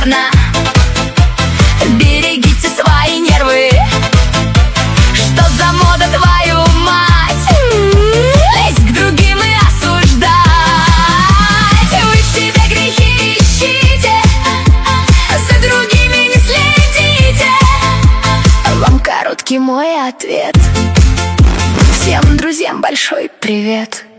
верно. Берегите свои нервы. Что за мода, твою мать? Лезть к другим и осуждать. Вы в себе грехи ищите, за другими не следите. Вам короткий мой ответ. Всем друзьям большой привет.